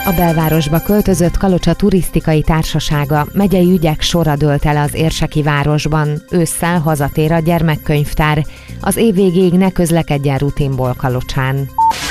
A belvárosba költözött Kalocsa Turisztikai Társasága megyei ügyek sora dőlt el az érseki városban. Ősszel hazatér a gyermekkönyvtár. Az év végéig ne közlekedjen rutinból Kalocsán.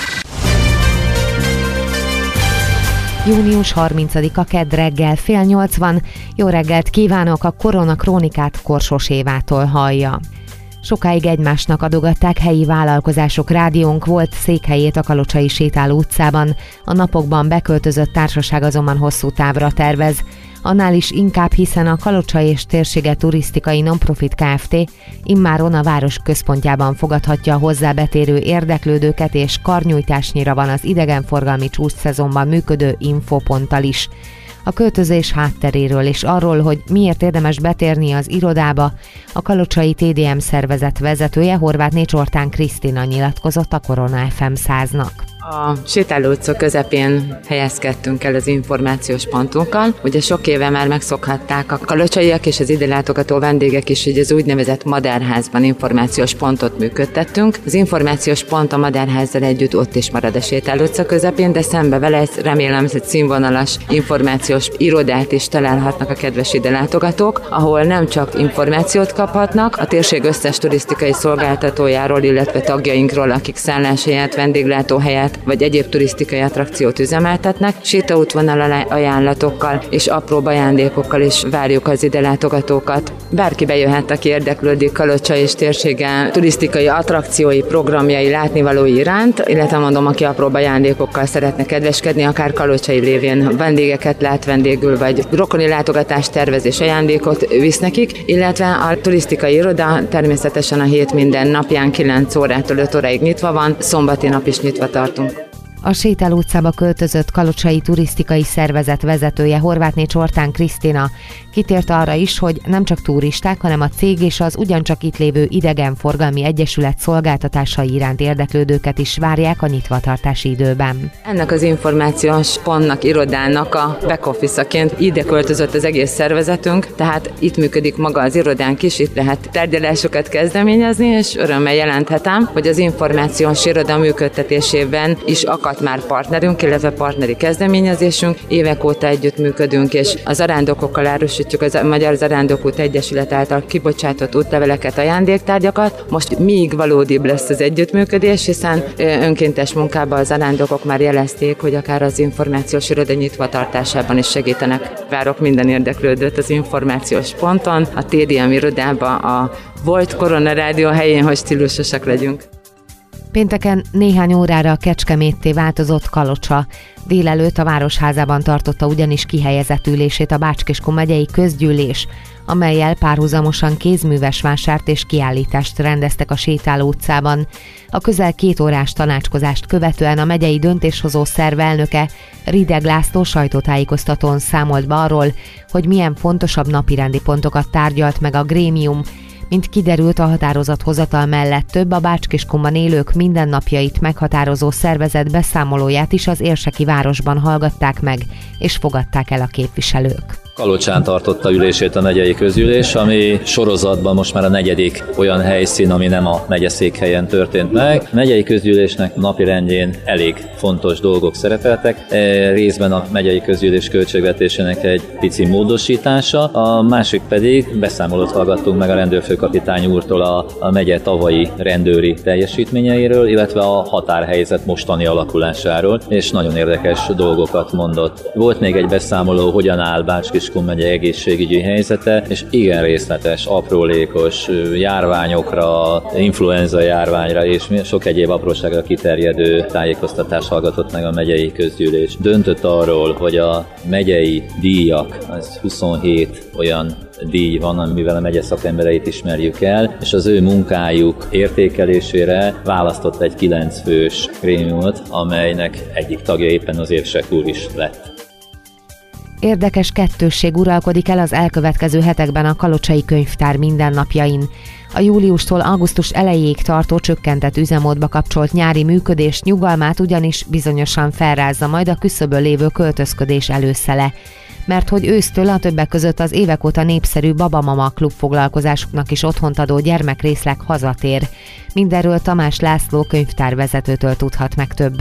Június 30-a kedd reggel 7:30. Jó reggelt kívánok, a Korona Krónikát Korsos Évától hallja. Sokáig egymásnak adogatták helyi vállalkozások. Rádiónk volt székhelyét a Kalocsai Sétáló utcában. A napokban beköltözött társaság azonban hosszú távra tervez. Annál is inkább, hiszen a Kalocsa és térsége turisztikai non-profit Kft. Immáron a város központjában fogadhatja a hozzá betérő érdeklődőket, és karnyújtásnyira van az idegenforgalmi csúcsszezonban működő infoponttal is. A költözés hátteréről és arról, hogy miért érdemes betérni az irodába, a kalocsai TDM szervezet vezetője, Horvátné Csortán Krisztina nyilatkozott a Korona FM 100-nak. A Sétáló utca közepén helyezkedtünk el az információs pontunkkal. Ugye sok éve már megszokhatták a kalocsaiak és az ide látogató vendégek is, hogy az úgynevezett Madárházban információs pontot működtettünk. Az információs pont a Madárházzal együtt ott is marad a Sétáló utca közepén, de szembe vele remélem, hogy színvonalas információs irodát is találhatnak a kedves ide látogatók, ahol nem csak információt kaphatnak a térség összes turisztikai szolgáltatójáról, illetve tagjainkról, akik szálláshelyet, vendéglátóhelyet vagy egyéb turisztikai attrakciót üzemeltetnek, sétaútvonal ajánlatokkal és apróbb ajándékokkal is várjuk az ide látogatókat. Bárki bejöhet, aki érdeklődik Kalocsa és térsége turisztikai attrakciói, programjai, látnivalói iránt, illetve mondom, aki apróbb ajándékokkal szeretne kedveskedni, akár kalocsai lévén vendégeket lát vendégül, vagy rokoni látogatást tervez és ajándékot visz nekik, illetve a turisztikai iroda természetesen a hét minden napján 9 órától 5 óráig nyitva van, szombati nap is nyitva tartunk. A Sétáló utcába költözött Kalocsai Turisztikai Szervezet vezetője, Horvátné Csortán Krisztina kitért arra is, hogy nem csak turisták, hanem a cég és az ugyancsak itt lévő idegenforgalmi egyesület szolgáltatásai iránt érdeklődőket is várják a nyitvatartási időben. Ennek az információs pontnak, irodának a back office-aként ide költözött az egész szervezetünk, tehát itt működik maga az irodánk is, itt lehet tárgyalásokat kezdeményezni, és örömmel jelenthetem, hogy az információs iroda működtetésében is akadt már partnerünk, illetve partneri kezdeményezésünk. Évek óta együttműködünk, és a zarándokokkal árusítjuk a Magyar Zarándokút Egyesület által kibocsátott útleveleket, ajándéktárgyakat. Most még valódibb lesz az együttműködés, hiszen önkéntes munkában a zarándokok már jelezték, hogy akár az információs iroda nyitva tartásában is segítenek. Várok minden érdeklődőt az információs ponton, a TDM irodába, a volt Korona Rádió helyén, hogy stílusosak legyünk. Pénteken néhány órára a Kecskemétté változott Kalocsa. Délelőtt a Városházában tartotta ugyanis kihelyezett ülését a Bács-Kiskun megyei közgyűlés, amellyel párhuzamosan kézműves vásárt és kiállítást rendeztek a Sétáló utcában. A közel 2 órás tanácskozást követően a megyei döntéshozó szerv elnöke, Rideg László sajtótájékoztatón számolt be arról, hogy milyen fontosabb napirendi pontokat tárgyalt meg a grémium. Mint kiderült, a határozathozatal mellett több a Bács-Kiskunban élők mindennapjait meghatározó szervezet beszámolóját is az érseki városban hallgatták meg, és fogadták el a képviselők. Kalocsán tartotta ülését a megyei közgyűlés, ami sorozatban most már a 4. olyan helyszín, ami nem a megyeszékhelyen történt meg. A megyei közgyűlésnek napirendjén elég fontos dolgok szerepeltek. Részben a megyei közgyűlés költségvetésének egy pici módosítása, a másik pedig beszámolót hallgattunk meg a rendőrfőkapitány úrtól a megye tavalyi rendőri teljesítményeiről, illetve a határhelyzet mostani alakulásáról, és nagyon érdekes dolgokat mondott. Volt még egy beszámoló, hogyan áll Bács-Kiskun megye egészségügyi helyzete, és igen részletes, aprólékos járványokra, influenza járványra és sok egyéb apróságra kiterjedő tájékoztatást hallgatott meg a megyei közgyűlés. Döntött arról, hogy a megyei díjak, az 27 olyan díj van, amivel a megye szakembereit ismerjük el, és az ő munkájuk értékelésére választott egy 9 fős grémiumot, amelynek egyik tagja éppen az Érsek úr is lett. Érdekes kettősség uralkodik el az elkövetkező hetekben a Kalocsai Könyvtár mindennapjain. A júliustól augusztus elejéig tartó csökkentett üzemmódba kapcsolt nyári működés nyugalmát ugyanis bizonyosan felrázza majd a küszöbön lévő költözködés előszele. Mert hogy ősztől a többek között az évek óta népszerű Babamama klubfoglalkozásoknak is otthont adó gyermekrészleg hazatér. Mindenről Tamás László könyvtárvezetőtől tudhat meg többet.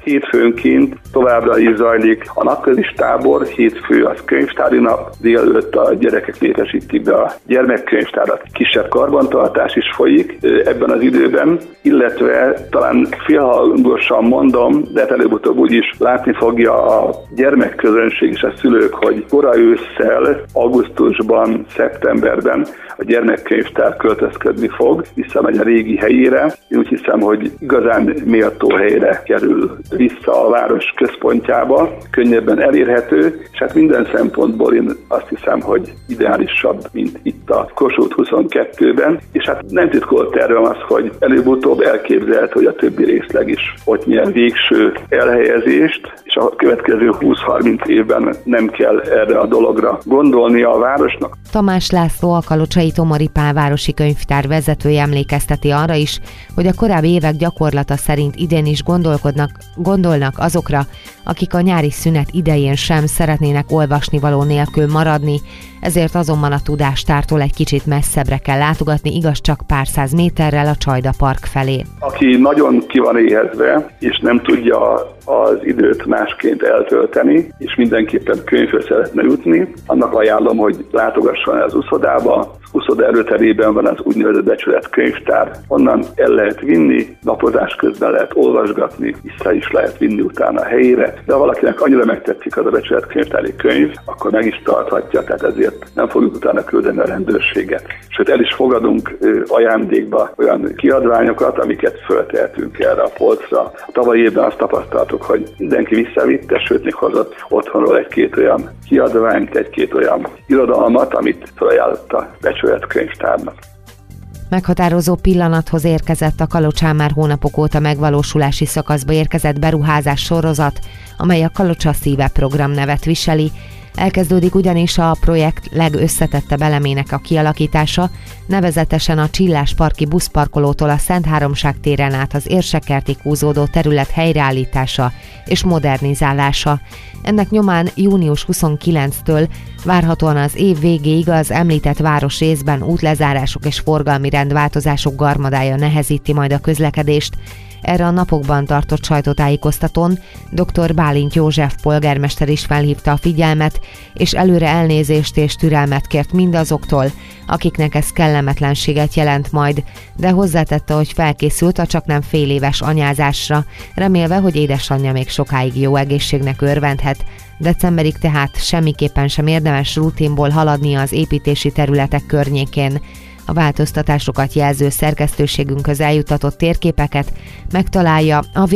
Hétfőnként továbbra is zajlik a napközis tábor, hétfő az könyvtári nap, délelőtt a gyerekek létesítik be a gyermekkönyvtárat, kisebb karbantartás is folyik ebben az időben, illetve talán félhangosan mondom, de előbb-utóbb úgyis látni fogja a gyermekközönség és a szülők, hogy kora ősszel, augusztusban, szeptemberben a gyermekkönyvtár költözködni fog, visszamegy a régi helyére. Én úgy hiszem, hogy igazán méltó helyre kerül vissza a város központjába, könnyebben elérhető, és hát minden szempontból én azt hiszem, hogy ideálisabb, mint itt a Kossuth 22-ben, és hát nem titkolt tervem az, hogy előbb-utóbb elképzelhető, hogy a többi részleg is ott nyer végső elhelyezést, és a következő 20-30 évben nem kell erre a dologra gondolnia a városnak. Tamás László, a Kalocsai Tomori Pál városi könyvtár vezetője emlékezteti arra is, hogy a korábbi évek gyakorlata szerint idén is gondolnak azokra, akik a nyári szünet idején sem szeretnének olvasnivaló nélkül maradni, ezért azonban a tudástártól egy kicsit messzebbre kell látogatni, igaz csak pár száz méterrel a Csajda Park felé. Aki nagyon ki van éhezve, és nem tudja az időt másként eltölteni, és mindenképpen könyvhöz szeretne jutni, annak ajánlom, hogy látogasson el az uszodába. Uszoda előterében van az úgynevezett becsületkönyvtár, onnan el lehet vinni, napozás közben lehet olvasgatni, vissza is lehet vinni utána a helyére, de ha valakinek annyira megtetszik az a becsületkönyvtári könyv, akkor meg is tarthatja, tehát ezért nem fogjuk utána küldeni a rendőrséget. Sőt, el is fogadunk ajándékba olyan kiadványokat, amiket föltehetünk erre a polcra. A tavalyi évben azt tapasztaltuk, hogy mindenki visszavitte, sőt, még hozott otthonról egy-két olyan kiadványt, egy-két olyan irodalmat, amit felajánlott a becsületkönyvtárnak. Meghatározó pillanathoz érkezett a Kalocsán már hónapok óta megvalósulási szakaszba érkezett beruházás sorozat, amely a Kalocsa Szíve program nevet viseli. Elkezdődik ugyanis a projekt legösszetettebb elemének a kialakítása, nevezetesen a Csillás parki buszparkolótól a Szent Háromság téren át az Érsekkertig húzódó terület helyreállítása és modernizálása. Ennek nyomán június 29-től várhatóan az év végéig az említett városrészben útlezárások és forgalmi rendváltozások garmadája nehezíti majd a közlekedést. Erre a napokban tartott sajtótájékoztatón dr. Bálint József polgármester is felhívta a figyelmet, és előre elnézést és türelmet kért mindazoktól, akiknek ez kellemetlenséget jelent majd, de hozzátette, hogy felkészült a csaknem féléves anyázásra, remélve, hogy édesanyja még sokáig jó egészségnek örvendhet. Decemberig tehát semmiképpen sem érdemes rutinból haladnia az építési területek környékén. A változtatásokat jelző szerkesztőségünkhöz eljutatott térképeket megtalálja a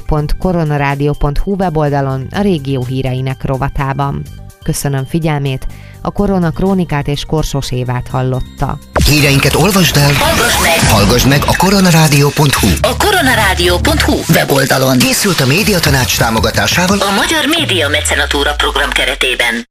www.koronaradio.hu weboldalon a régió híreinek rovatában. Köszönöm figyelmét, a Korona Krónikát és Korsos Évát hallotta. Híreinket olvasd el, hallgassd meg a koronaradio.hu. A koronaradio.hu weboldalon Készült a Médiatanács támogatásával a Magyar Média Mecenatúra program keretében.